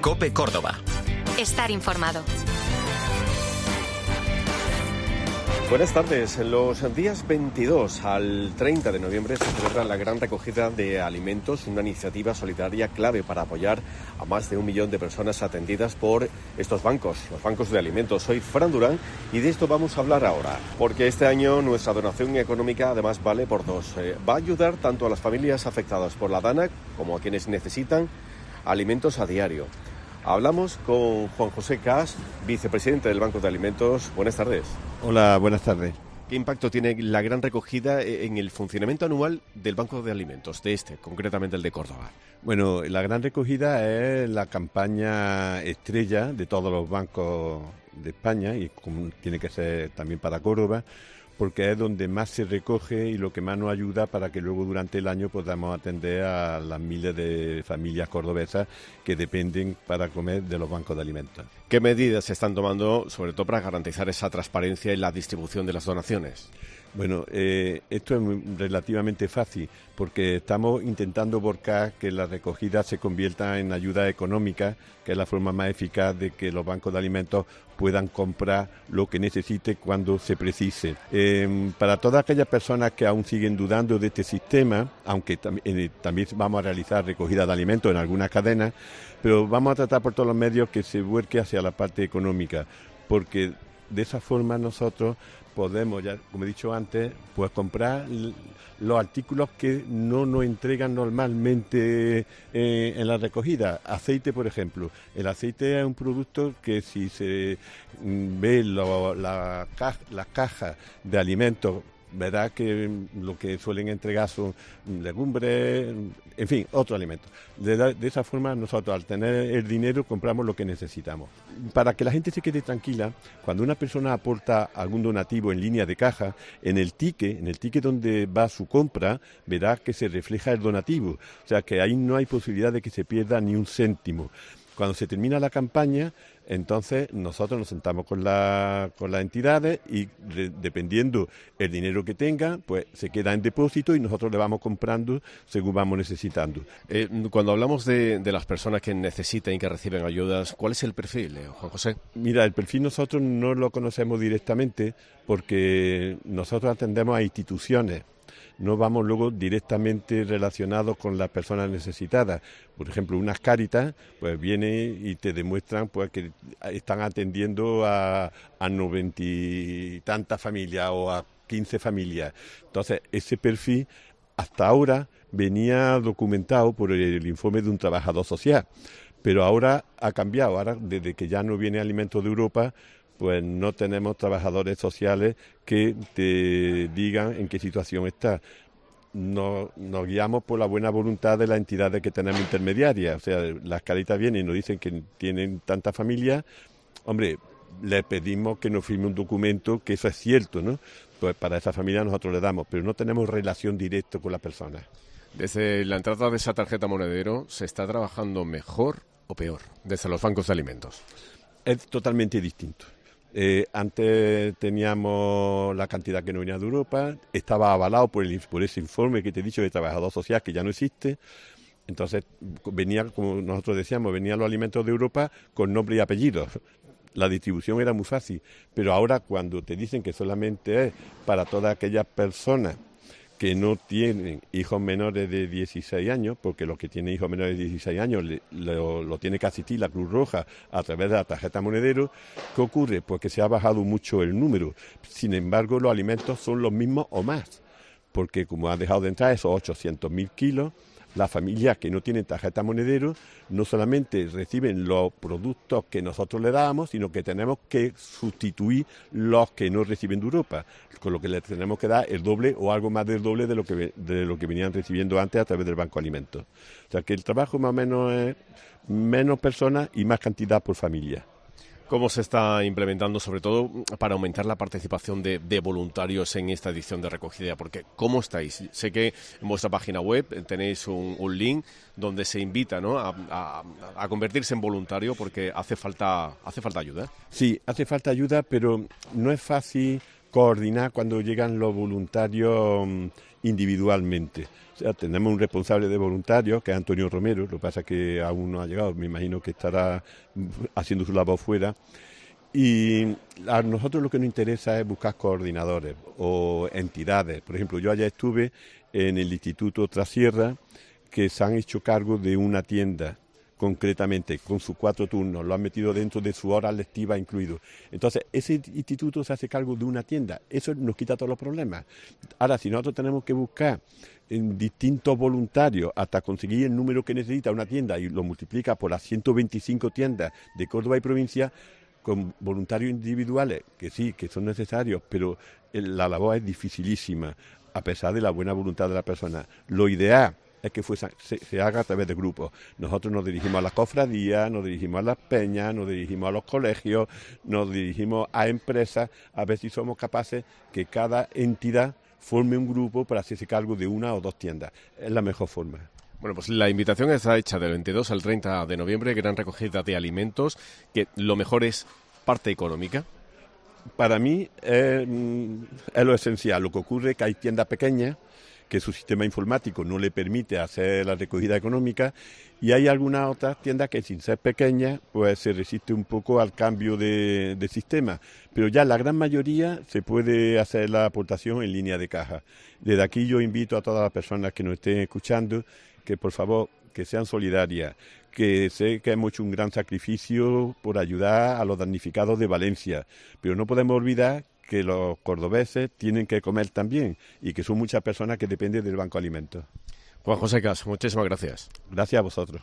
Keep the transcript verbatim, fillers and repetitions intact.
COPE Córdoba. Estar informado. Buenas tardes. Los días veintidós al treinta de noviembre se celebra la gran recogida de alimentos, una iniciativa solidaria clave para apoyar a más de un millón de personas atendidas por estos bancos, los bancos de alimentos. Soy Fran Durán y de esto vamos a hablar ahora, porque este año nuestra donación económica además vale por dos. Eh, va a ayudar tanto a las familias afectadas por la DANA como a quienes necesitan alimentos a diario. Hablamos con Juan José Cas, vicepresidente del Banco de Alimentos. Buenas tardes. Hola, buenas tardes. ¿Qué impacto tiene la gran recogida en el funcionamiento anual del Banco de Alimentos, de este, concretamente el de Córdoba? Bueno, la gran recogida es la campaña estrella de todos los bancos de España y como tiene que ser también para Córdoba, porque es donde más se recoge y lo que más nos ayuda para que luego durante el año podamos atender a las miles de familias cordobesas que dependen para comer de los bancos de alimentos. ¿Qué medidas se están tomando, sobre todo para garantizar esa transparencia en la distribución de las donaciones? Bueno, eh, esto es muy, relativamente fácil porque estamos intentando volcar que la recogida se convierta en ayuda económica, que es la forma más eficaz de que los bancos de alimentos puedan comprar lo que necesite cuando se precise. Eh, para todas aquellas personas que aún siguen dudando de este sistema, aunque tam- eh, también vamos a realizar recogida de alimentos en algunas cadenas, pero vamos a tratar por todos los medios que se vuelque hacia la parte económica, porque de esa forma nosotros podemos, ya como he dicho antes, pues comprar l- los artículos que no nos entregan normalmente eh, en la recogida. Aceite, por ejemplo. El aceite es un producto que si se mm, ve lo, la ca- las cajas de alimentos, verá que lo que suelen entregar son legumbres, en fin, otros alimentos. De, la, de esa forma nosotros al tener el dinero compramos lo que necesitamos. Para que la gente se quede tranquila, cuando una persona aporta algún donativo en línea de caja, en el ticket, en el ticket donde va su compra, verá que se refleja el donativo. O sea que ahí no hay posibilidad de que se pierda ni un céntimo. Cuando se termina la campaña, entonces nosotros nos sentamos con, la, con las entidades y de, dependiendo el dinero que tengan, pues se queda en depósito y nosotros le vamos comprando según vamos necesitando. Eh, cuando hablamos de, de las personas que necesitan y que reciben ayudas, ¿cuál es el perfil, eh, Juan José? Mira, el perfil nosotros no lo conocemos directamente porque nosotros atendemos a instituciones. No vamos luego directamente relacionados con las personas necesitadas. Por ejemplo, unas Cáritas, pues vienen y te demuestran pues que están atendiendo a, a noventa y tantas familias o a quince familias. Entonces, ese perfil hasta ahora venía documentado por el, el informe de un trabajador social, pero ahora ha cambiado. Ahora, desde que ya no viene Alimentos de Europa, pues no tenemos trabajadores sociales que te digan en qué situación está. Nos, nos guiamos por la buena voluntad de las entidades que tenemos intermediarias. O sea, las Cáritas vienen y nos dicen que tienen tantas familias. Hombre, le pedimos que nos firme un documento que eso es cierto, ¿no? Pues para esa familia nosotros le damos, pero no tenemos relación directa con las personas. Desde la entrada de esa tarjeta monedero, ¿se está trabajando mejor o peor desde los bancos de alimentos? Es totalmente distinto. Eh, antes teníamos la cantidad que no venía de Europa, estaba avalado por, el, por ese informe que te he dicho de trabajador social que ya no existe. Entonces venía, como nosotros decíamos, venían los alimentos de Europa con nombre y apellidos. La distribución era muy fácil, pero ahora cuando te dicen que solamente es para todas aquellas personas que no tienen hijos menores de dieciséis años, porque los que tienen hijos menores de dieciséis años le, lo, lo tiene que asistir la Cruz Roja a través de la tarjeta monedero. ¿Qué ocurre? Pues que se ha bajado mucho el número. Sin embargo, los alimentos son los mismos o más, porque como han dejado de entrar esos ochocientos mil kilos, las familias que no tienen tarjeta monedero no solamente reciben los productos que nosotros le damos, sino que tenemos que sustituir los que no reciben de Europa, con lo que les tenemos que dar el doble o algo más del doble de lo que de lo que venían recibiendo antes a través del Banco de Alimentos. O sea que el trabajo más o menos es menos personas y más cantidad por familia. ¿Cómo se está implementando, sobre todo para aumentar la participación de, de voluntarios en esta edición de recogida? Porque, ¿cómo estáis? Sé que en vuestra página web tenéis un, un link donde se invita, ¿no?, a, a, a convertirse en voluntario porque hace falta, hace falta ayuda. Sí, hace falta ayuda, pero no es fácil coordinar cuando llegan los voluntarios individualmente. O sea, tenemos un responsable de voluntarios, que es Antonio Romero, lo que pasa es que aún no ha llegado, me imagino que estará haciendo su labor fuera. Y a nosotros lo que nos interesa es buscar coordinadores o entidades. Por ejemplo, yo allá estuve en el Instituto Trasierra, que se han hecho cargo de una tienda, concretamente, con sus cuatro turnos, lo han metido dentro de su hora lectiva incluido. Entonces, ese instituto se hace cargo de una tienda, eso nos quita todos los problemas. Ahora, si nosotros tenemos que buscar en distintos voluntarios hasta conseguir el número que necesita una tienda y lo multiplica por las ciento veinticinco tiendas de Córdoba y provincia, con voluntarios individuales, que sí, que son necesarios, pero la labor es dificilísima, a pesar de la buena voluntad de la persona. Lo ideal es que fuese, se, se haga a través de grupos. Nosotros nos dirigimos a las cofradías, nos dirigimos a las peñas, nos dirigimos a los colegios, nos dirigimos a empresas, a ver si somos capaces que cada entidad forme un grupo para hacerse cargo de una o dos tiendas. Es la mejor forma. Bueno, pues la invitación está hecha del veintidós al treinta de noviembre, gran recogida de alimentos, que lo mejor es parte económica. Para mí es, es lo esencial. Lo que ocurre es que hay tiendas pequeñas que su sistema informático no le permite hacer la recogida económica, y hay algunas otras tiendas que, sin ser pequeñas, pues se resiste un poco al cambio de, de sistema, pero ya la gran mayoría se puede hacer la aportación en línea de caja. Desde aquí yo invito a todas las personas que nos estén escuchando que por favor que sean solidarias, que sé que hemos hecho un gran sacrificio por ayudar a los damnificados de Valencia, pero no podemos olvidar que los cordobeses tienen que comer también y que son muchas personas que dependen del Banco Alimentos. Juan José Cas, muchísimas gracias. Gracias a vosotros.